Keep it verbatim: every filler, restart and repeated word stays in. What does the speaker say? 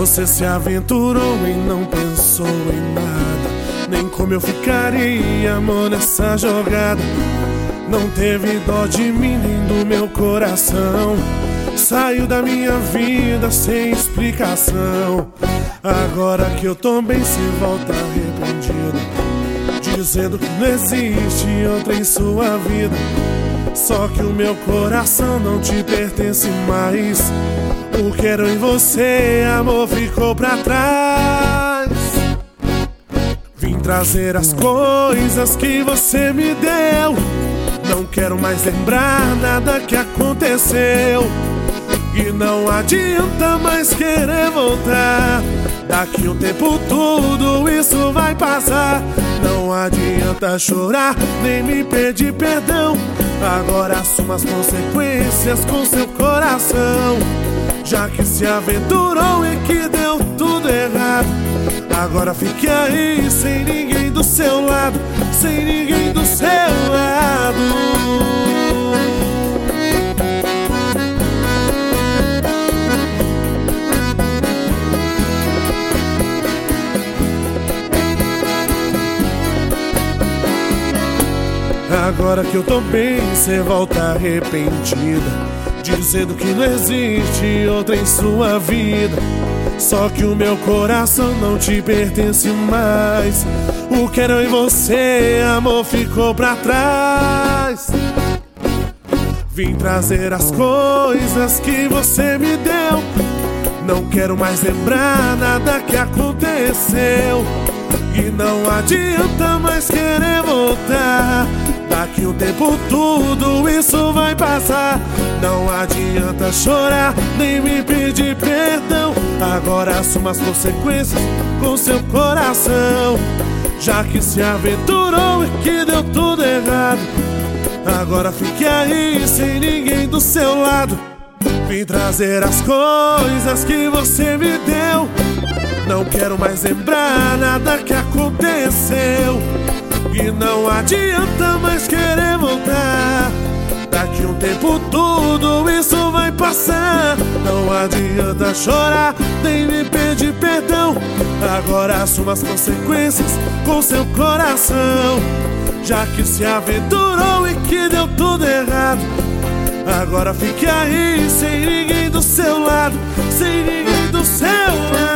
Você se aventurou e não pensou em nada, nem como eu ficaria, amor, nessa jogada. Não teve dó de mim nem do meu coração. Saiu da minha vida sem explicação. Agora que eu tô bem, se volta arrependido, dizendo que não existe outra em sua vida. Só que o meu coração não te pertence mais. O que era em você, amor, ficou pra trás. Vim trazer as coisas que você me deu. Não quero mais lembrar nada que aconteceu. E não adianta mais querer voltar. Daqui um tempo tudo isso vai passar. Não adianta chorar, nem me pedir perdão. Agora assuma as consequências com seu coração. Já que se aventurou e que deu tudo errado, agora fique aí sem ninguém do seu lado, sem ninguém do seu lado. Agora que eu tô bem, cê volta arrependida, dizendo que não existe outra em sua vida. Só que o meu coração não te pertence mais. O que era em você, amor, ficou pra trás. Vim trazer as coisas que você me deu. Não quero mais lembrar nada que aconteceu. E não adianta mais querer voltar. Daqui um tempo tudo isso vai passar. Não adianta chorar, nem me pedir perdão. Agora assuma as consequências com seu coração. Já que se aventurou e que deu tudo errado, agora fique aí sem ninguém do seu lado. Vim trazer as coisas que você me deu. Não quero mais lembrar nada que aconteceu. E não adianta mais querer voltar. Daqui um tempo tudo isso vai passar. Não adianta chorar, nem me pedir perdão. Agora assuma as consequências com seu coração. Já que se aventurou e que deu tudo errado, agora fique aí sem ninguém do seu lado, sem ninguém do seu lado.